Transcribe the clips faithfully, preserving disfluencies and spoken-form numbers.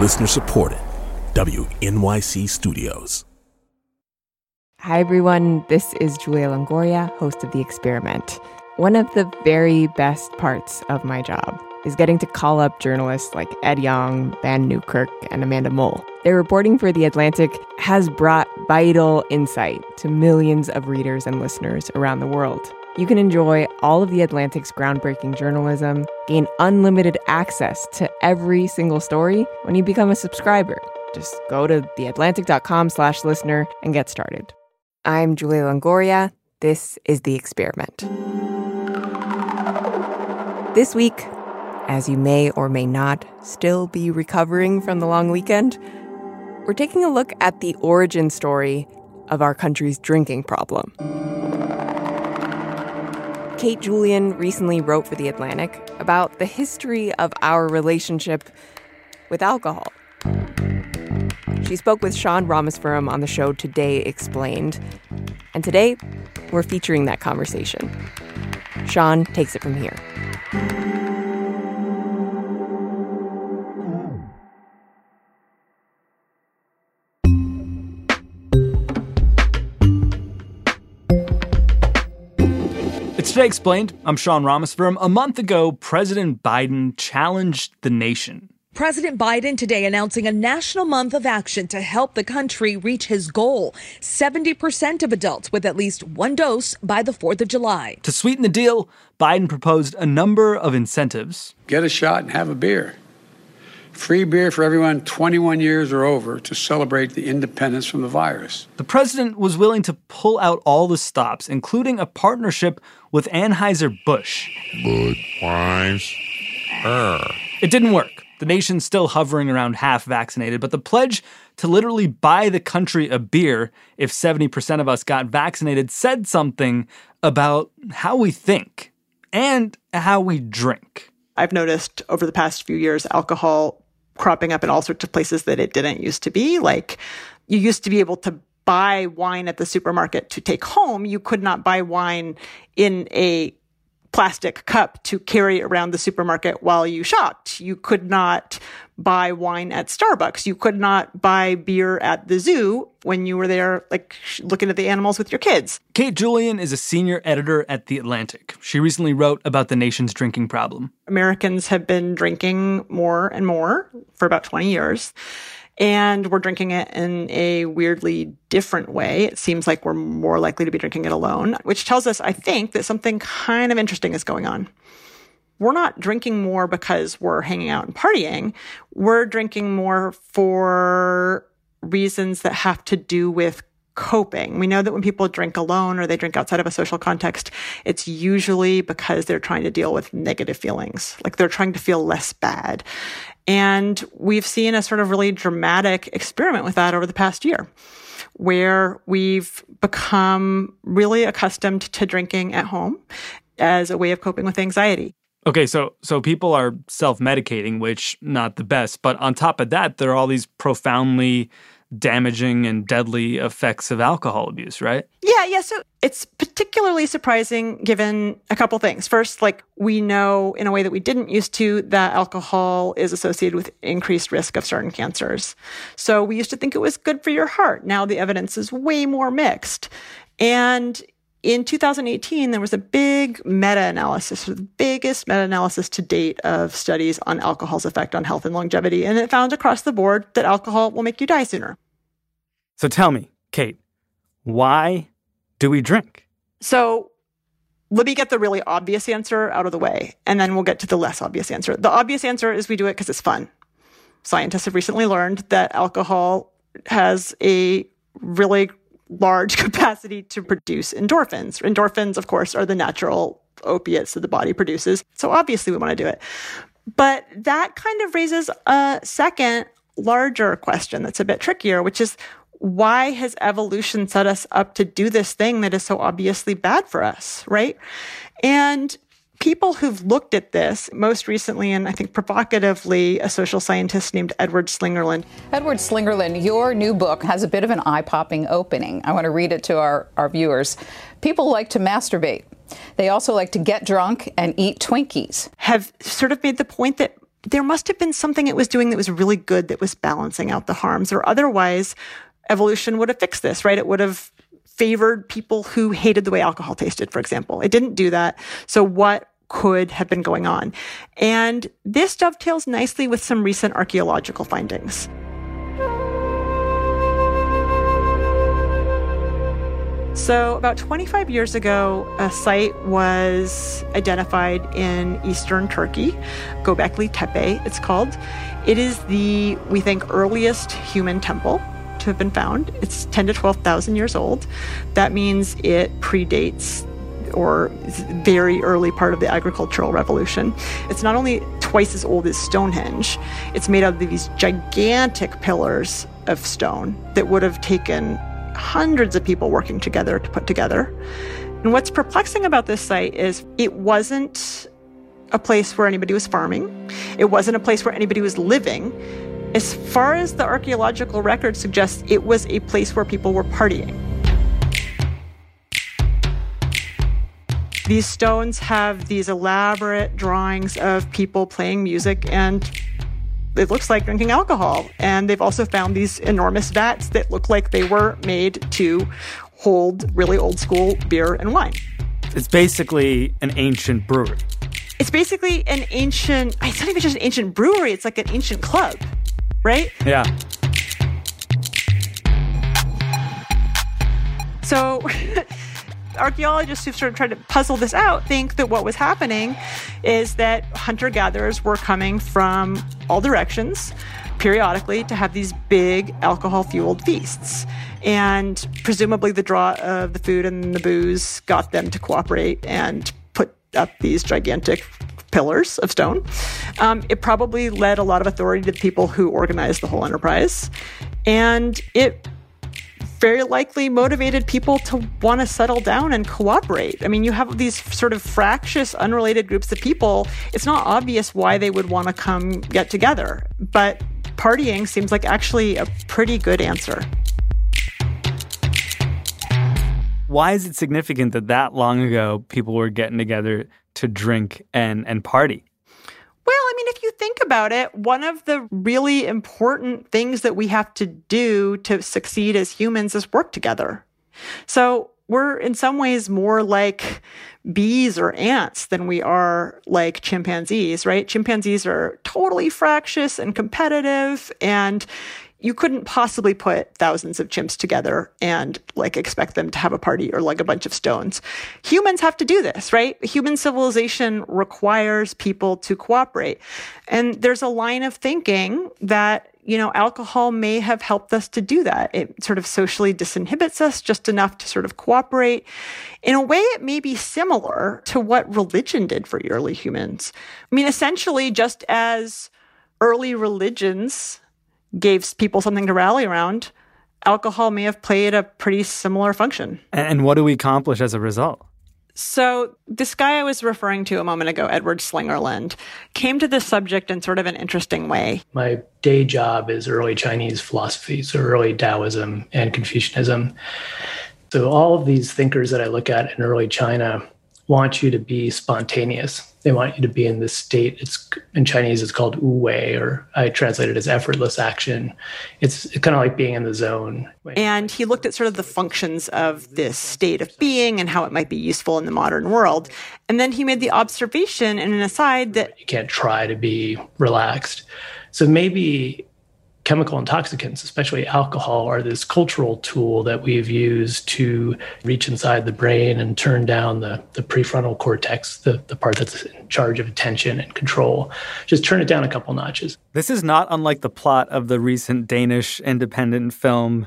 Listener supported. W N Y C Studios. Hi, everyone. This is Julia Longoria, host of The Experiment. One of the very best parts of my job is getting to call up journalists like Ed Yong, Van Newkirk, and Amanda Mull. Their reporting for The Atlantic has brought vital insight to millions of readers and listeners around the world. You can enjoy all of The Atlantic's groundbreaking journalism, gain unlimited access to every single story when you become a subscriber. Just go to theatlantic.com slash listener and get started. I'm Julia Longoria. This is The Experiment. This week, as you may or may not still be recovering from the long weekend, we're taking a look at the origin story of our country's drinking problem. Kate Julian recently wrote for The Atlantic about the history of our relationship with alcohol. She spoke with Sean Rameswaram on the show Today Explained, and today we're featuring that conversation. Sean takes it from here. It's Today Explained. I'm Sean Rameswaram. A month ago, President Biden challenged the nation. President Biden today announcing a national month of action to help the country reach his goal, seventy percent of adults with at least one dose by the fourth of July. To sweeten the deal, Biden proposed a number of incentives. Get a shot and have a beer. Free beer for everyone twenty-one years or over to celebrate the independence from the virus. The president was willing to pull out all the stops, including a partnership with Anheuser-Busch. Budweiser. It didn't work. The nation's still hovering around half vaccinated, but the pledge to literally buy the country a beer if seventy percent of us got vaccinated said something about how we think and how we drink. I've noticed over the past few years alcohol cropping up in all sorts of places that it didn't used to be. Like, you used to be able to buy wine at the supermarket to take home. You could not buy wine in a plastic cup to carry around the supermarket while you shopped. You could not buy wine at Starbucks. You could not buy beer at the zoo when you were there, like, looking at the animals with your kids. Kate Julian is a senior editor at The Atlantic. She recently wrote about the nation's drinking problem. Americans have been drinking more and more for about twenty years. And we're drinking it in a weirdly different way. It seems like we're more likely to be drinking it alone, which tells us, I think, that something kind of interesting is going on. We're not drinking more because we're hanging out and partying. We're drinking more for reasons that have to do with coping. We know that when people drink alone or they drink outside of a social context, it's usually because they're trying to deal with negative feelings, like they're trying to feel less bad. And we've seen a sort of really dramatic experiment with that over the past year, where we've become really accustomed to drinking at home as a way of coping with anxiety. Okay, so so people are self-medicating, which not the best. But on top of that, there are all these profoundly damaging and deadly effects of alcohol abuse, right? Yeah, yeah. So it's particularly surprising given a couple things. First, like, we know in a way that we didn't used to that alcohol is associated with increased risk of certain cancers. So we used to think it was good for your heart. Now the evidence is way more mixed. And in two thousand eighteen, there was a big meta-analysis, the biggest meta-analysis to date of studies on alcohol's effect on health and longevity. And it found across the board that alcohol will make you die sooner. So tell me, Kate, why do we drink? So let me get the really obvious answer out of the way, and then we'll get to the less obvious answer. The obvious answer is we do it because it's fun. Scientists have recently learned that alcohol has a really large capacity to produce endorphins. Endorphins, of course, are the natural opiates that the body produces. So obviously we want to do it. But that kind of raises a second, larger question that's a bit trickier, which is, why has evolution set us up to do this thing that is so obviously bad for us, right? And people who've looked at this, most recently, and I think provocatively, a social scientist named Edward Slingerland. Edward Slingerland, your new book has a bit of an eye-popping opening. I want to read it to our, our viewers. People like to masturbate. They also like to get drunk and eat Twinkies. Have sort of made the point that there must have been something it was doing that was really good that was balancing out the harms, or otherwise evolution would have fixed this, right? It would have favored people who hated the way alcohol tasted, for example. It didn't do that. So what could have been going on? And this dovetails nicely with some recent archaeological findings. So about twenty-five years ago, a site was identified in eastern Turkey, Göbekli Tepe, it's called. It is the, we think, earliest human temple to have been found. It's ten to twelve thousand years old. That means it predates or is very early part of the agricultural revolution. It's not only twice as old as Stonehenge, it's made out of these gigantic pillars of stone that would have taken hundreds of people working together to put together. And what's perplexing about this site is it wasn't a place where anybody was farming. It wasn't a place where anybody was living. As far as the archaeological record suggests, it was a place where people were partying. These stones have these elaborate drawings of people playing music, and it looks like drinking alcohol. And they've also found these enormous vats that look like they were made to hold really old school beer and wine. It's basically an ancient brewery. It's basically an ancient, it's not even just an ancient brewery, it's like an ancient club, right? Yeah. So archaeologists who've sort of tried to puzzle this out think that what was happening is that hunter-gatherers were coming from all directions periodically to have these big alcohol-fueled feasts. And presumably the draw of the food and the booze got them to cooperate and put up these gigantic pillars of stone. Um, it probably led a lot of authority to the people who organized the whole enterprise. And it very likely motivated people to want to settle down and cooperate. I mean, you have these sort of fractious, unrelated groups of people. It's not obvious why they would want to come get together, but partying seems like actually a pretty good answer. Why is it significant that that long ago people were getting together to drink and, and party? Well, I mean, if you think about it, one of the really important things that we have to do to succeed as humans is work together. So we're in some ways more like bees or ants than we are like chimpanzees, right? Chimpanzees are totally fractious and competitive, and you couldn't possibly put thousands of chimps together and like expect them to have a party or like a bunch of stones. Humans have to do this, right? Human civilization requires people to cooperate. And there's a line of thinking that, you know, alcohol may have helped us to do that. It sort of socially disinhibits us just enough to sort of cooperate. In a way, it may be similar to what religion did for early humans. I mean, essentially, just as early religions gave people something to rally around, alcohol may have played a pretty similar function. And what do we accomplish as a result? So this guy I was referring to a moment ago, Edward Slingerland, came to this subject in sort of an interesting way. My day job is early Chinese philosophy, so early Taoism and Confucianism. So all of these thinkers that I look at in early China want you to be spontaneous. They want you to be in this state. It's in Chinese, it's called wu wei, or I translate it as effortless action. It's kind of like being in the zone. And he looked at sort of the functions of this state of being and how it might be useful in the modern world. And then he made the observation in an aside that you can't try to be relaxed. So maybe chemical intoxicants, especially alcohol, are this cultural tool that we've used to reach inside the brain and turn down the, the prefrontal cortex, the, the part that's in charge of attention and control. Just turn it down a couple notches. This is not unlike the plot of the recent Danish independent film,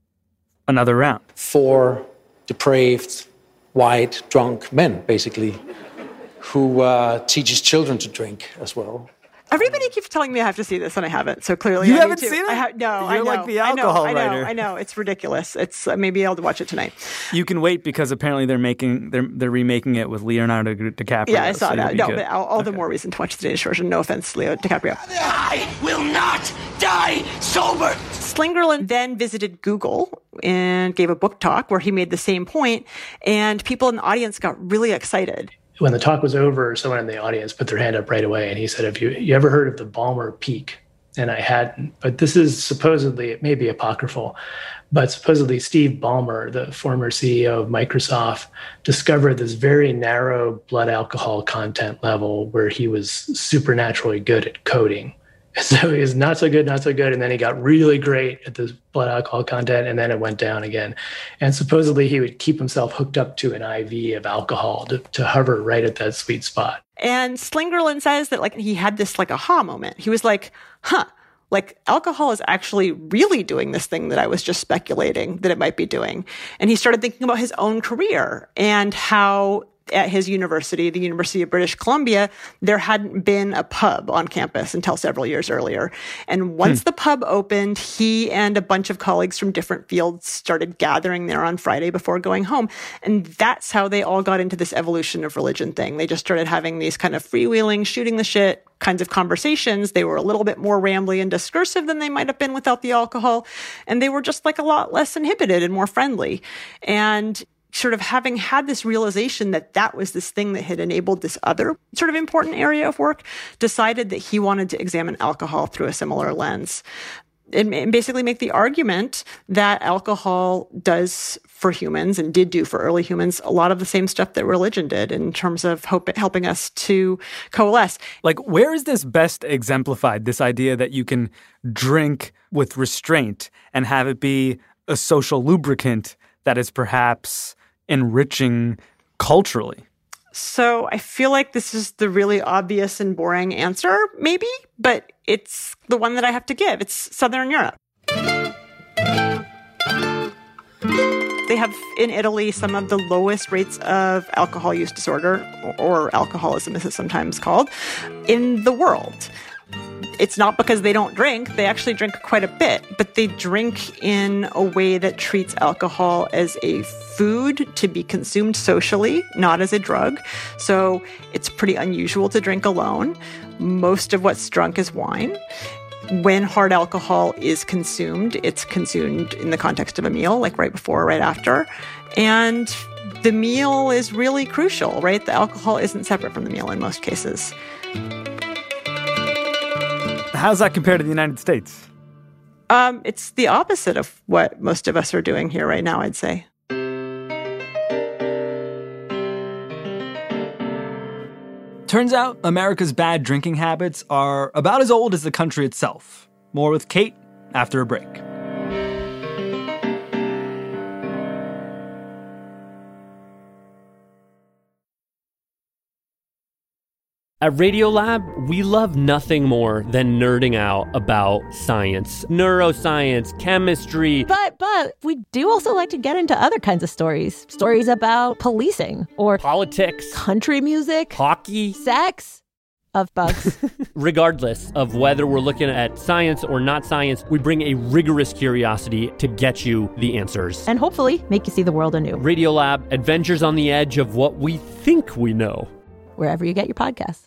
Another Round. Four depraved, white, drunk men, basically, who uh, teaches children to drink as well. Everybody keeps telling me I have to see this, and I haven't. So clearly, you I haven't need to. seen it. I ha- no, You're I know. like the alcohol I know, writer. I know. I know. It's ridiculous. It's uh, maybe I'll watch it tonight. You can wait because apparently they're making they're they're remaking it with Leonardo DiCaprio. Yeah, I saw so that. No, good. but all, all okay. the more reason to watch the Danish version. No offense, Leo DiCaprio. I will not die sober. Slingerland then visited Google and gave a book talk where he made the same point, and people in the audience got really excited. When the talk was over, someone in the audience put their hand up right away, and he said, have you, you ever heard of the Balmer Peak? And I hadn't, but this is supposedly, it may be apocryphal, but supposedly Steve Ballmer, the former C E O of Microsoft, discovered this very narrow blood alcohol content level where he was supernaturally good at coding. So he was not so good, not so good. And then he got really great at this blood alcohol content, and then it went down again. And supposedly he would keep himself hooked up to an I V of alcohol to, to hover right at that sweet spot. And Slingerland says that like he had this like aha moment. He was like, huh, like alcohol is actually really doing this thing that I was just speculating that it might be doing. And he started thinking about his own career and how at his university, the University of British Columbia, there hadn't been a pub on campus until several years earlier. And once hmm. the pub opened, he and a bunch of colleagues from different fields started gathering there on Friday before going home. And that's how they all got into this evolution of religion thing. They just started having these kind of freewheeling, shooting the shit kinds of conversations. They were a little bit more rambly and discursive than they might have been without the alcohol. And they were just like a lot less inhibited and more friendly. And sort of having had this realization that that was this thing that had enabled this other sort of important area of work, decided that he wanted to examine alcohol through a similar lens. And, and basically make the argument that alcohol does for humans and did do for early humans a lot of the same stuff that religion did in terms of hope, helping us to coalesce. Like, where is this best exemplified, this idea that you can drink with restraint and have it be a social lubricant that is perhaps enriching culturally? So I feel like this is the really obvious and boring answer, maybe, but it's the one that I have to give. It's Southern Europe. They have, in Italy, some of the lowest rates of alcohol use disorder, or alcoholism as it's sometimes called, in the world. It's not because they don't drink. They actually drink quite a bit, but they drink in a way that treats alcohol as a food to be consumed socially, not as a drug. So it's pretty unusual to drink alone. Most of what's drunk is wine. When hard alcohol is consumed, it's consumed in the context of a meal, like right before or right after. And the meal is really crucial, right? The alcohol isn't separate from the meal in most cases. How's that compared to the United States? Um, it's the opposite of what most of us are doing here right now, I'd say. Turns out America's bad drinking habits are about as old as the country itself. More with Kate after a break. At Radiolab, we love nothing more than nerding out about science, neuroscience, chemistry. But, but we do also like to get into other kinds of stories. Stories about policing or politics, country music, hockey, sex, of bugs. Regardless of whether we're looking at science or not science, we bring a rigorous curiosity to get you the answers. And hopefully make you see the world anew. Radiolab, adventures on the edge of what we think we know. Wherever you get your podcasts.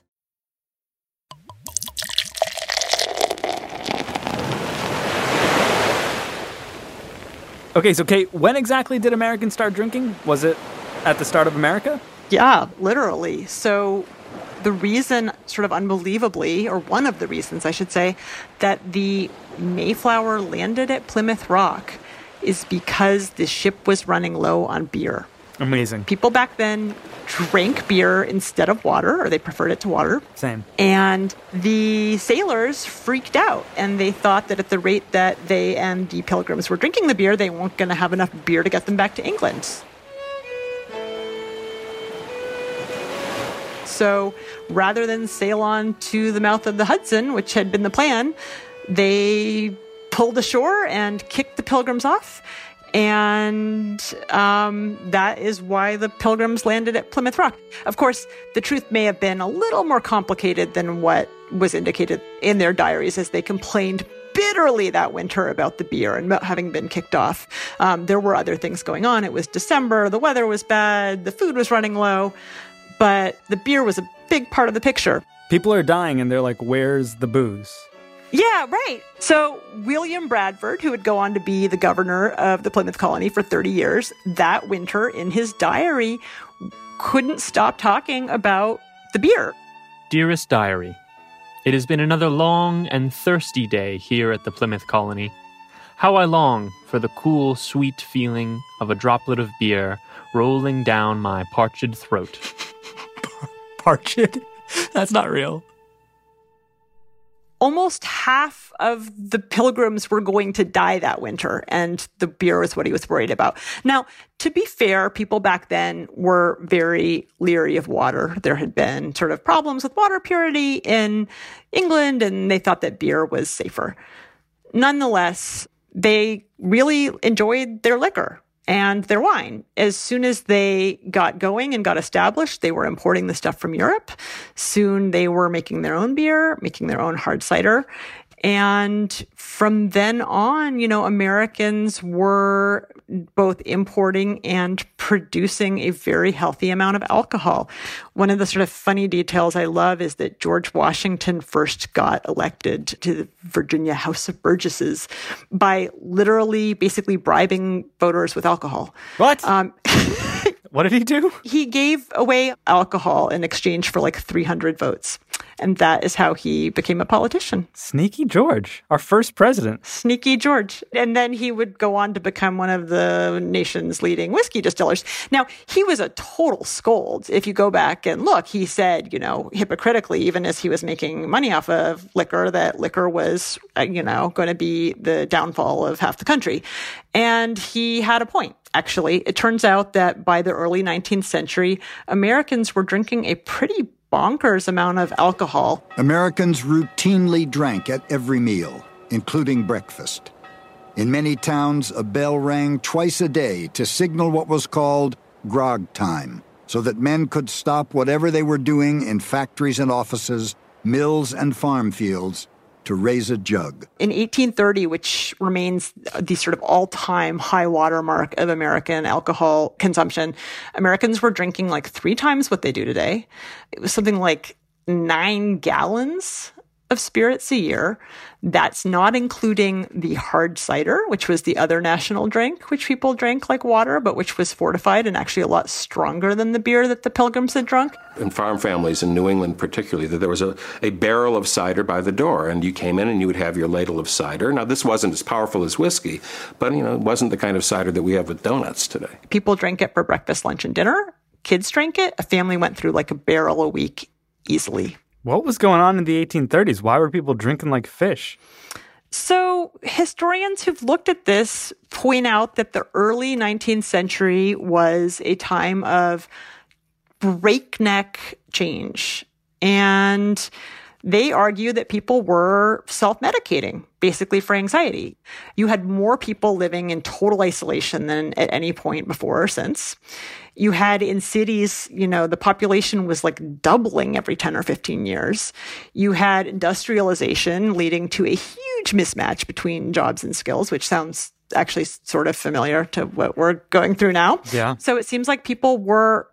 Okay, so Kate, when exactly did Americans start drinking? Was it at the start of America? Yeah, literally. So the reason, sort of unbelievably, or one of the reasons, I should say, that the Mayflower landed at Plymouth Rock is because the ship was running low on beer. Amazing. People back then drank beer instead of water, or they preferred it to water. Same. And the sailors freaked out, and they thought that at the rate that they and the pilgrims were drinking the beer, they weren't going to have enough beer to get them back to England. So rather than sail on to the mouth of the Hudson, which had been the plan, they pulled ashore and kicked the pilgrims off. And um, that is why the Pilgrims landed at Plymouth Rock. Of course, the truth may have been a little more complicated than what was indicated in their diaries as they complained bitterly that winter about the beer and about having been kicked off. Um, there were other things going on. It was December, the weather was bad, the food was running low, but the beer was a big part of the picture. People are dying and they're like, where's the booze? Yeah, right. So William Bradford, who would go on to be the governor of the Plymouth colony for thirty years, that winter in his diary couldn't stop talking about the beer. Dearest Diary, it has been another long and thirsty day here at the Plymouth colony. How I long for the cool, sweet feeling of a droplet of beer rolling down my parched throat. Parched? That's not real. Almost half of the pilgrims were going to die that winter, and the beer was what he was worried about. Now, to be fair, people back then were very leery of water. There had been sort of problems with water purity in England, and they thought that beer was safer. Nonetheless, they really enjoyed their liquor and their wine. As soon as they got going and got established, they were importing the stuff from Europe. Soon they were making their own beer, making their own hard cider. And from then on, you know, Americans were both importing and producing a very healthy amount of alcohol. One of the sort of funny details I love is that George Washington first got elected to the Virginia House of Burgesses by literally basically bribing voters with alcohol. What? Um, what did he do? He gave away alcohol in exchange for like three hundred votes. And that is how he became a politician. Sneaky George, our first president. Sneaky George. And then he would go on to become one of the nation's leading whiskey distillers. Now, he was a total scold. If you go back and look, he said, you know, hypocritically, even as he was making money off of liquor, that liquor was, you know, going to be the downfall of half the country. And he had a point. Actually, it turns out that by the early nineteenth century, Americans were drinking a pretty bonkers amount of alcohol. Americans routinely drank at every meal, including breakfast. In many towns, a bell rang twice a day to signal what was called grog time, so that men could stop whatever they were doing in factories and offices, mills and farm fields, to raise a jug. In eighteen thirty, which remains the sort of all-time high watermark of American alcohol consumption, Americans were drinking like three times what they do today. It was something like nine gallons of spirits a year. That's not including the hard cider, which was the other national drink, which people drank like water, but which was fortified and actually a lot stronger than the beer that the pilgrims had drunk. In farm families in New England particularly, that there was a, a barrel of cider by the door, and you came in and you would have your ladle of cider. Now, this wasn't as powerful as whiskey, but, you know, it wasn't the kind of cider that we have with donuts today. People drank it for breakfast, lunch, and dinner. Kids drank it. A family went through like a barrel a week easily. What was going on in the eighteen thirties? Why were people drinking like fish? So historians who've looked at this point out that the early nineteenth century was a time of breakneck change. And they argue that people were self-medicating, basically for anxiety. You had more people living in total isolation than at any point before or since. You had in cities, you know, the population was like doubling every ten or fifteen years. You had industrialization leading to a huge mismatch between jobs and skills, which sounds actually sort of familiar to what we're going through now. Yeah. So it seems like people were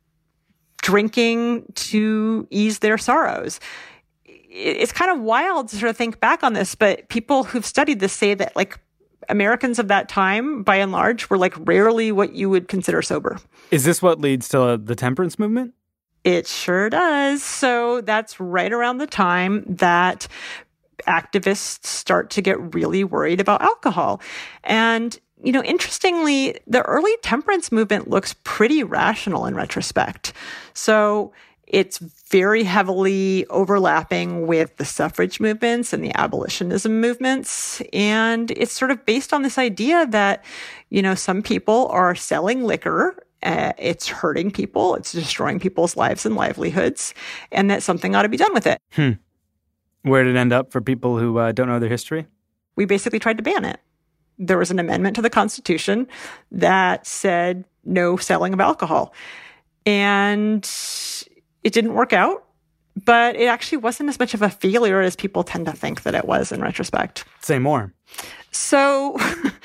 drinking to ease their sorrows. It's kind of wild to sort of think back on this, but people who've studied this say that like Americans of that time, by and large, were like rarely what you would consider sober. Is this what leads to the temperance movement? It sure does. So that's right around the time that activists start to get really worried about alcohol. And, you know, interestingly, the early temperance movement looks pretty rational in retrospect. So it's very heavily overlapping with the suffrage movements and the abolitionism movements. And it's sort of based on this idea that, you know, some people are selling liquor. Uh, it's hurting people. It's destroying people's lives and livelihoods, and that something ought to be done with it. Hmm. Where did it end up for people who uh, don't know their history? We basically tried to ban it. There was an amendment to the Constitution that said no selling of alcohol. And it didn't work out, but it actually wasn't as much of a failure as people tend to think that it was in retrospect. Say more. So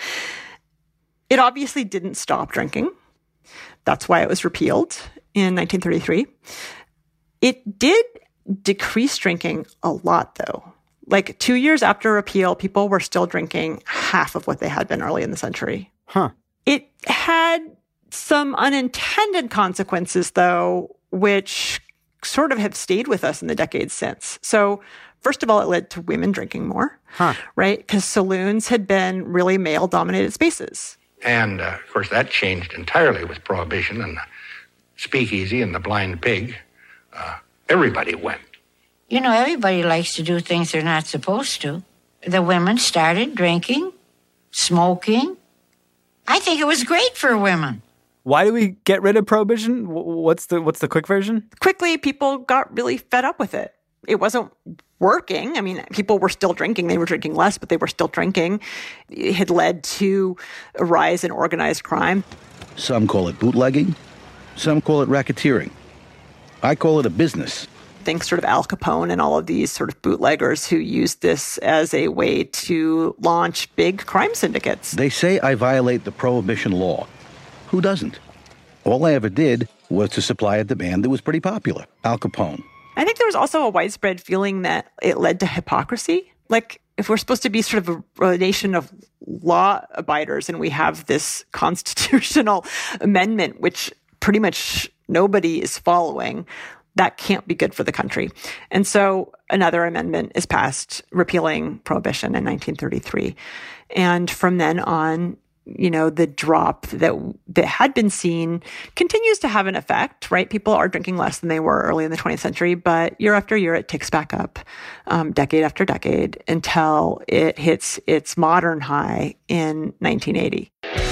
it obviously didn't stop drinking. That's why it was repealed in nineteen thirty-three. It did decrease drinking a lot, though. Like two years after repeal, people were still drinking half of what they had been early in the century. Huh. It had some unintended consequences, though, which sort of have stayed with us in the decades since. So first of all, it led to women drinking more, huh. right? Because saloons had been really male-dominated spaces. And, uh, of course, that changed entirely with Prohibition and the speakeasy and the blind pig. Uh, everybody went. You know, everybody likes to do things they're not supposed to. The women started drinking, smoking. I think it was great for women. Why do we get rid of Prohibition? What's the what's the quick version? Quickly, people got really fed up with it. It wasn't working. I mean, people were still drinking. They were drinking less, but they were still drinking. It had led to a rise in organized crime. Some call it bootlegging. Some call it racketeering. I call it a business. Think sort of Al Capone and all of these sort of bootleggers who used this as a way to launch big crime syndicates. They say I violate the Prohibition law. Who doesn't? All I ever did was to supply a demand that was pretty popular. Al Capone. I think there was also a widespread feeling that it led to hypocrisy. Like, if we're supposed to be sort of a, a nation of law abiders and we have this constitutional amendment, which pretty much nobody is following, that can't be good for the country. And so another amendment is passed repealing Prohibition in nineteen thirty-three. And from then on, you know, the drop that that had been seen continues to have an effect, right? People are drinking less than they were early in the twentieth century, but year after year, it ticks back up, um, decade after decade, until it hits its modern high in nineteen eighty.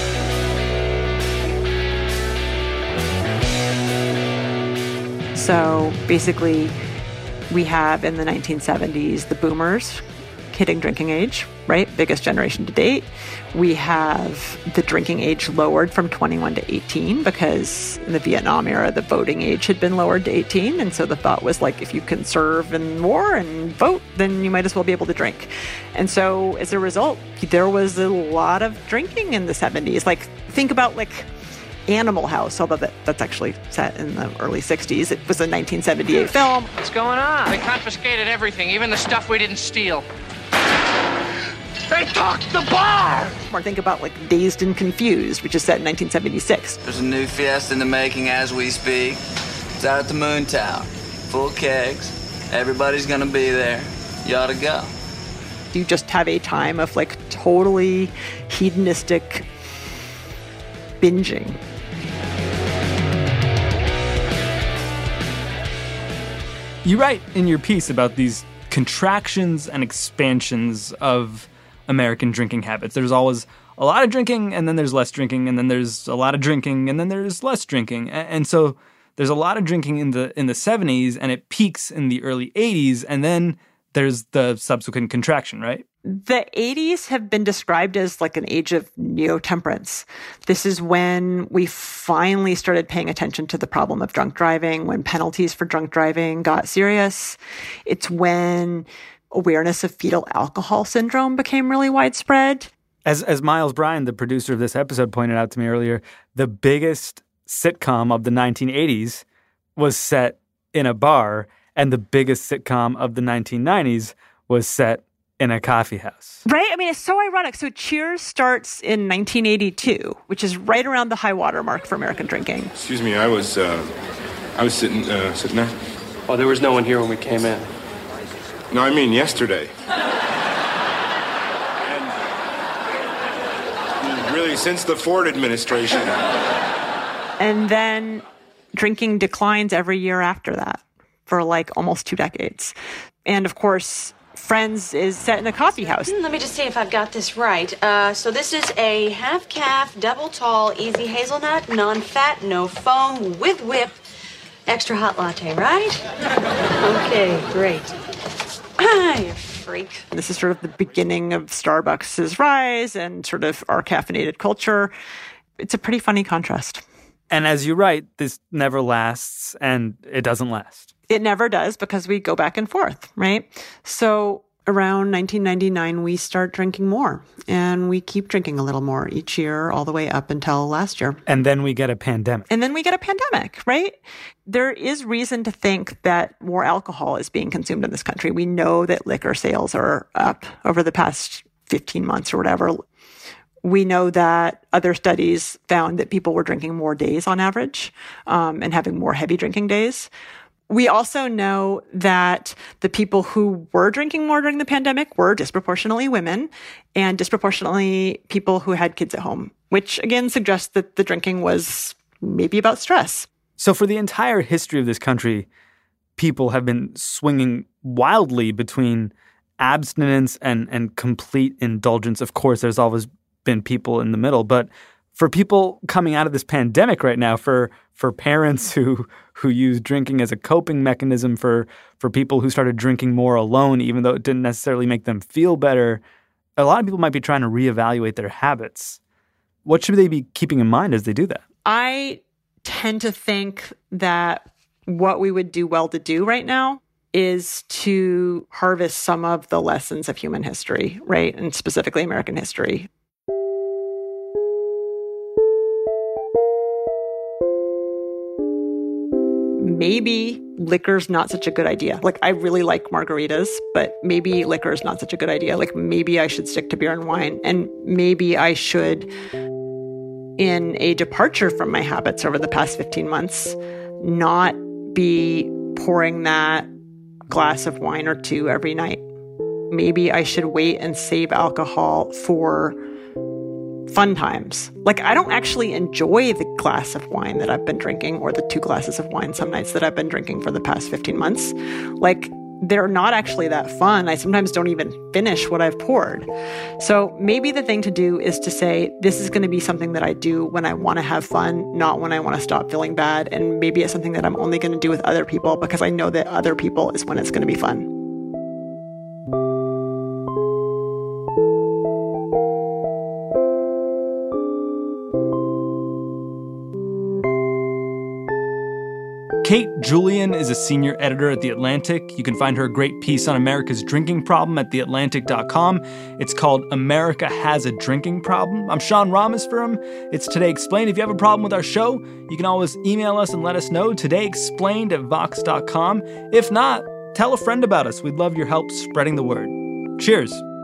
So basically, we have in the nineteen seventies, the boomers hitting drinking age, right? Biggest generation to date. We have the drinking age lowered from twenty-one to eighteen because in the Vietnam era, the voting age had been lowered to eighteen. And so the thought was like, if you can serve in war and vote, then you might as well be able to drink. And so as a result, there was a lot of drinking in the seventies. Like, think about like Animal House, although that, that's actually set in the early sixties. It was a nineteen seventy-eight film. What's going on? They confiscated everything, even the stuff we didn't steal. They took the bar! Or think about like Dazed and Confused, which is set in nineteen seventy-six. There's a new fiesta in the making as we speak. It's out at the Moon Tower. Full kegs. Everybody's gonna be there. You ought to go. You just have a time of like totally hedonistic binging. You write in your piece about these contractions and expansions of American drinking habits. There's always a lot of drinking, and then there's less drinking, and then there's a lot of drinking, and then there's less drinking. And so there's a lot of drinking in the in the seventies, and it peaks in the early eighties, and then there's the subsequent contraction, right? The eighties have been described as like an age of neo-temperance. This is when we finally started paying attention to the problem of drunk driving, when penalties for drunk driving got serious. It's when awareness of fetal alcohol syndrome became really widespread. As as Miles Bryan, the producer of this episode, pointed out to me earlier, the biggest sitcom of the nineteen eighties was set in a bar, and the biggest sitcom of the nineteen nineties was set in a coffee house. Right? I mean, it's so ironic. So Cheers starts in nineteen eighty-two, which is right around the high water mark for American drinking. Excuse me, I was, uh, I was sitting, uh, sitting there. Oh, there was no one here when we came in. No, I mean yesterday. and really, since the Ford administration. And then drinking declines every year after that for like almost two decades. And of course, Friends is set in a coffee house. Let me just see if I've got this right. Uh, so this is a half-calf, double tall, easy hazelnut, non-fat, no foam, with whip, extra hot latte, right? Okay, great. Ah, you freak. This is sort of the beginning of Starbucks' rise and sort of our caffeinated culture. It's a pretty funny contrast. And as you write, this never lasts, and it doesn't last. It never does because we go back and forth, right? So around nineteen ninety-nine, we start drinking more. And we keep drinking a little more each year, all the way up until last year. And then we get a pandemic. And then we get a pandemic, right? There is reason to think that more alcohol is being consumed in this country. We know that liquor sales are up over the past fifteen months or whatever. We know that other studies found that people were drinking more days on average, um, and having more heavy drinking days. We also know that the people who were drinking more during the pandemic were disproportionately women and disproportionately people who had kids at home, which again suggests that the drinking was maybe about stress. So for the entire history of this country, people have been swinging wildly between abstinence and, and complete indulgence. Of course, there's always been people in the middle, but for people coming out of this pandemic right now, for for parents who who use drinking as a coping mechanism, for for people who started drinking more alone, even though it didn't necessarily make them feel better, a lot of people might be trying to reevaluate their habits. What should they be keeping in mind as they do that? I tend to think that what we would do well to do right now is to harvest some of the lessons of human history, right? And specifically American history. Maybe liquor's not such a good idea. Like, I really like margaritas, but maybe liquor is not such a good idea. Like, maybe I should stick to beer and wine. And maybe I should, in a departure from my habits over the past fifteen months, not be pouring that glass of wine or two every night. Maybe I should wait and save alcohol for fun times. Like, I don't actually enjoy the glass of wine that I've been drinking, or the two glasses of wine some nights that I've been drinking for the past fifteen months. Like, they're not actually that fun. I sometimes don't even finish what I've poured. So maybe the thing to do is to say, this is going to be something that I do when I want to have fun, not when I want to stop feeling bad. And maybe it's something that I'm only going to do with other people because I know that other people is when it's going to be fun. Kate Julian is a senior editor at The Atlantic. You can find her great piece on America's drinking problem at the atlantic dot com. It's called America Has a Drinking Problem. I'm Sean Rameswaram. It's Today Explained. If you have a problem with our show, you can always email us and let us know, todayexplained at vox dot com. If not, tell a friend about us. We'd love your help spreading the word. Cheers.